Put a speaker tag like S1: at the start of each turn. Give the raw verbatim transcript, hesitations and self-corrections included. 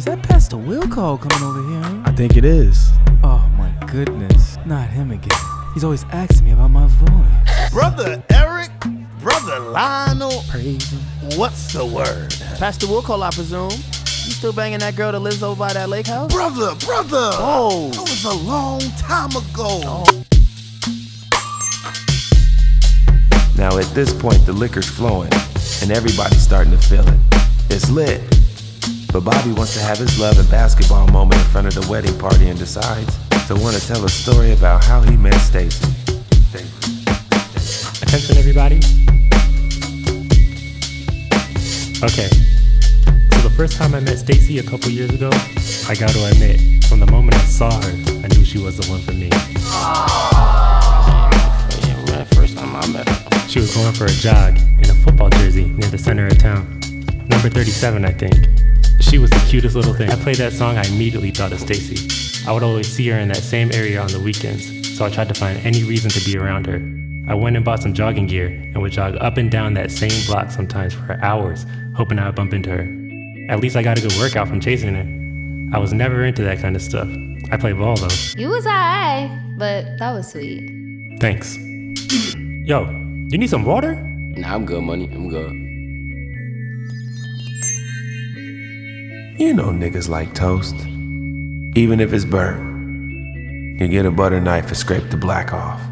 S1: that Pastor Wilco coming over here?
S2: I think it is.
S1: Oh my goodness, not him again. He's always asking me about my voice.
S3: Brother Eric, Brother Lionel,
S1: Praise him.
S3: what's the word?
S4: Pastor Wilco, I presume. You still banging that girl that lives over by that lake house?
S3: Brother, brother!
S4: Oh.
S3: It was a long time ago.
S4: Oh.
S2: Now at this point, the liquor's flowing, and everybody's starting to feel it. It's lit. But Bobby wants to have his love and basketball moment in front of the wedding party and decides to want to tell a story about how he met Stacy.
S5: Attention, everybody. Okay. So the first time I met Stacy a couple years ago, I got to admit, from the moment I saw her, I knew she was the one for me.
S4: Yeah, man, first time I met her.
S5: She was going for a jog in a football jersey near the center of town. Number thirty-seven, I think. She was the cutest little thing. I played that song, I immediately thought of Stacy. I would always see her in that same area on the weekends, so I tried to find any reason to be around her. I went and bought some jogging gear and would jog up and down that same block sometimes for hours, hoping I would bump into her. At least I got a good workout from chasing her. I was never into that kind of stuff. I play ball though.
S6: You was alright, but that was sweet.
S5: Thanks. Yo, you need some water?
S4: Nah, I'm good, money. I'm good.
S2: You know niggas like toast. Even if it's burnt, you get a butter knife and scrape the black off.